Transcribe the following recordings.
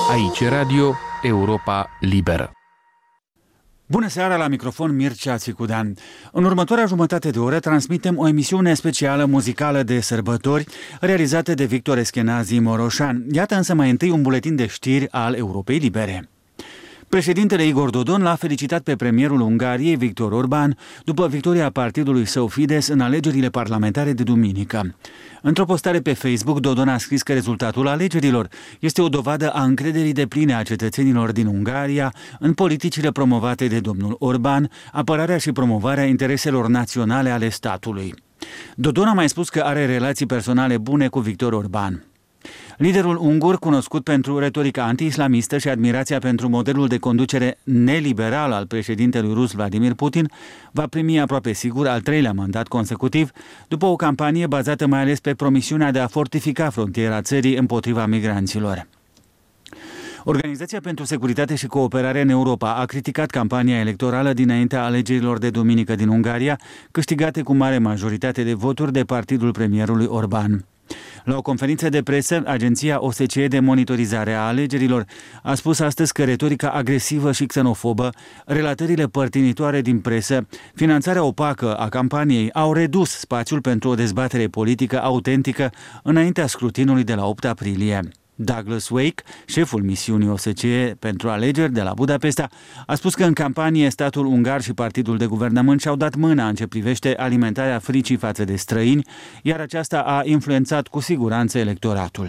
Aici Radio Europa Liberă. Bună seara, la microfon Mircea Țicudean. În următoarea jumătate de oră transmitem o emisiune specială muzicală de sărbători realizată de Victor Eschenazi Moroșan. Iată însă mai întâi un buletin de știri al Europei Libere. Președintele Igor Dodon l-a felicitat pe premierul Ungariei, Viktor Orbán, după victoria partidului său Fidesz în alegerile parlamentare de duminică. Într-o postare pe Facebook, Dodon a scris că rezultatul alegerilor este o dovadă a încrederii depline a cetățenilor din Ungaria în politicile promovate de domnul Orbán, apărarea și promovarea intereselor naționale ale statului. Dodon a mai spus că are relații personale bune cu Viktor Orbán. Liderul ungur, cunoscut pentru retorica anti-islamistă și admirația pentru modelul de conducere neliberal al președintelui rus Vladimir Putin, va primi aproape sigur al treilea mandat consecutiv, după o campanie bazată mai ales pe promisiunea de a fortifica frontiera țării împotriva migranților. Organizația pentru Securitate și Cooperare în Europa a criticat campania electorală dinaintea alegerilor de duminică din Ungaria, câștigate cu mare majoritate de voturi de partidul premierului Orbán. La o conferință de presă, agenția OSCE de monitorizare a alegerilor a spus astăzi că retorica agresivă și xenofobă, relatările părtinitoare din presă, finanțarea opacă a campaniei au redus spațiul pentru o dezbatere politică autentică înaintea scrutinului de la 8 aprilie. Douglas Wake, șeful misiunii OSCE pentru alegeri de la Budapesta, a spus că în campanie statul ungar și partidul de guvernământ și-au dat mâna în ce privește alimentarea fricii față de străini, iar aceasta a influențat cu siguranță electoratul.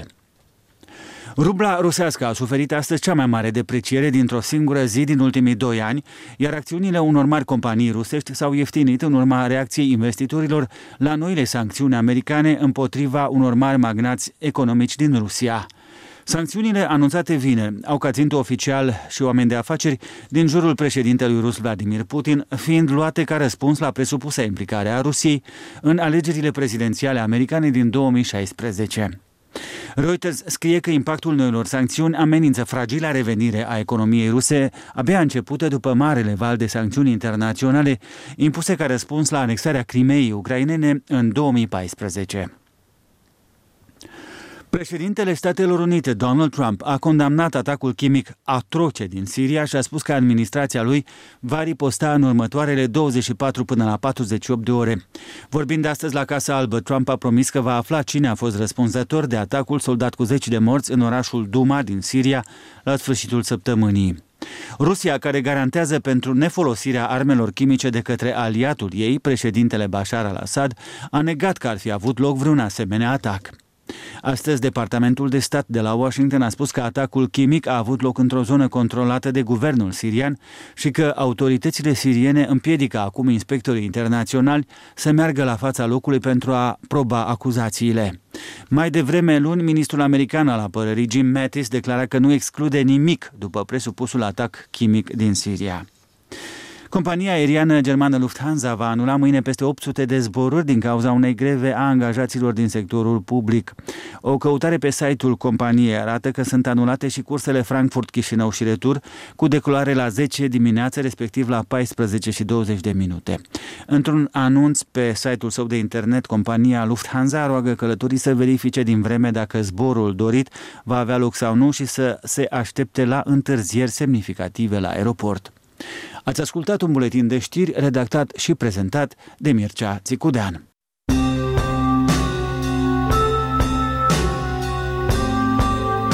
Rubla rusească a suferit astăzi cea mai mare depreciere dintr-o singură zi din ultimii 2 ani, iar acțiunile unor mari companii rusești s-au ieftinit în urma reacției investitorilor la noile sancțiuni americane împotriva unor mari magnați economici din Rusia. Sancțiunile anunțate vineri au ca țintă oficial și oameni de afaceri din jurul președintelui rus Vladimir Putin, fiind luate ca răspuns la presupusă implicare a Rusiei în alegerile prezidențiale americane din 2016. Reuters scrie că impactul noilor sancțiuni amenință fragila revenire a economiei ruse, abia începută după marele val de sancțiuni internaționale impuse ca răspuns la anexarea Crimeei ucrainene în 2014. Președintele Statelor Unite, Donald Trump, a condamnat atacul chimic atroce din Siria și a spus că administrația lui va riposta în următoarele 24 până la 48 de ore. Vorbind astăzi la Casa Albă, Trump a promis că va afla cine a fost răspunzător de atacul soldat cu 10 de morți în orașul Duma din Siria la sfârșitul săptămânii. Rusia, care garantează pentru nefolosirea armelor chimice de către aliatul ei, președintele Bashar al-Assad, a negat că ar fi avut loc vreun asemenea atac. Astăzi, Departamentul de Stat de la Washington a spus că atacul chimic a avut loc într-o zonă controlată de guvernul sirian și că autoritățile siriene împiedică acum inspectorii internaționali să meargă la fața locului pentru a proba acuzațiile. Mai devreme luni, ministrul american al apărării Jim Mattis declara că nu exclude nimic după presupusul atac chimic din Siria. Compania aeriană germană Lufthansa va anula mâine peste 800 de zboruri din cauza unei greve a angajaților din sectorul public. O căutare pe site-ul companiei arată că sunt anulate și cursele Frankfurt-Chișinău și retur, cu decolare la 10 dimineața, respectiv la 14 și 20 de minute. Într-un anunț pe site-ul său de internet, compania Lufthansa roagă călătorii să verifice din vreme dacă zborul dorit va avea loc sau nu și să se aștepte la întârzieri semnificative la aeroport. Ați ascultat un buletin de știri redactat și prezentat de Mircea Țicudean.